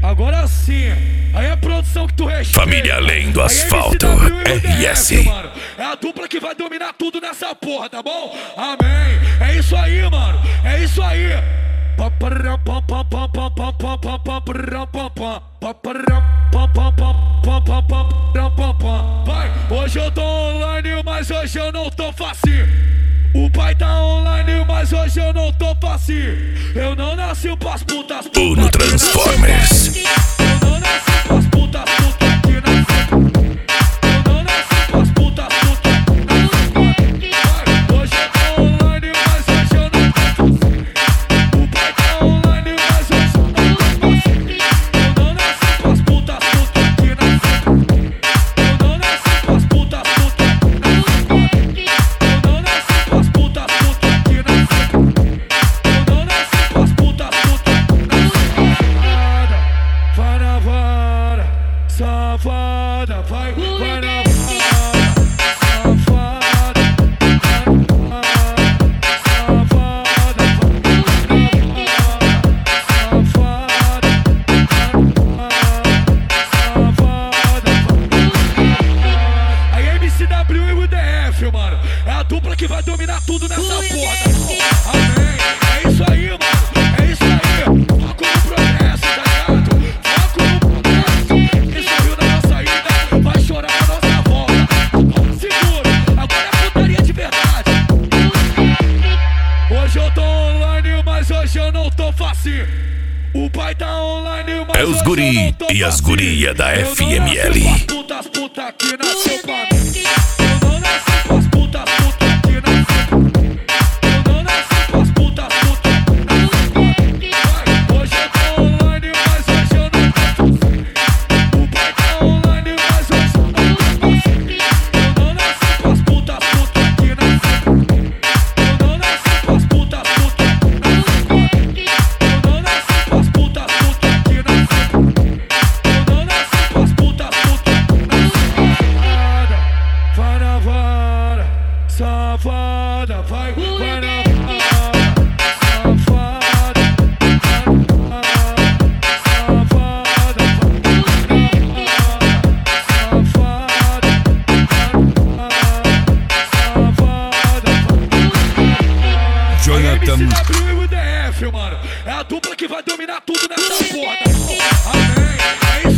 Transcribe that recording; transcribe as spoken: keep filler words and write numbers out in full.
Agora sim, aí é a produção que tu respeita. Família Além do Asfalto, R S. Mano. É a dupla que vai dominar tudo nessa porra, tá bom? Amém. É isso aí, mano. É isso aí. Vai, hoje eu tô online, mas hoje eu não tô facinho. O pai tá online, mas hoje eu não tô facinho. Eu não nasci pras putas. Uno Transformers. Eu não nasci pras putas, puta que nasce. Eu não nasci pras putas, puta que nasce. Vai, hoje eu tô online, mas hoje eu não tô facinho. O pai tá online, mas hoje eu não tô facinho. Eu não nasci pras putas, puta que nasce. Eu não nasci pras putas, puta que nasce. Eu não nasci pras putas, puta que nasce. Eu não nasci pras putas, puta que nasce. Vai na vara, safada, vai, vai na vara, safada, safada, safada. Aí M C W e o D F, mano, é a dupla que vai dominar tudo nessa porra, tá bom? Amém, é isso aí, mano, é isso aí. Foco no progresso, tá ligado? Foco no progresso. Quem sorriu na nossa ida vai chorar na nossa volta. Segura, agora é putaria de verdade. Hoje eu tô online, mas hoje eu não tô facinho. O pai tá online, mas É os hoje guri eu não tô e as facinho. guria da Eu não F M L. nasci pras putas, puta que nasceu pra mim. Eu não nasci pras putas, puta que nasceu. Eu não nasci pras putas, puta que nasceu. Vai, hoje eu tô online, mas hoje eu não tô facinho. O pai tá online, mas hoje eu não tô facinho. Eu não nasci pras putas, puta que nasceu. Eu não nasci pras putas, puta que nasceu. Eu não nasci pras putas, puta que nasceu. Eu não nasci pras putas, puta que nasceu. Vai na vara, safada, vai, vai na vara, safada, safada, safada, Jonathan. M C W e o D F, mano, é a dupla que vai dominar tudo nessa porra, tá bom? Amém, é isso.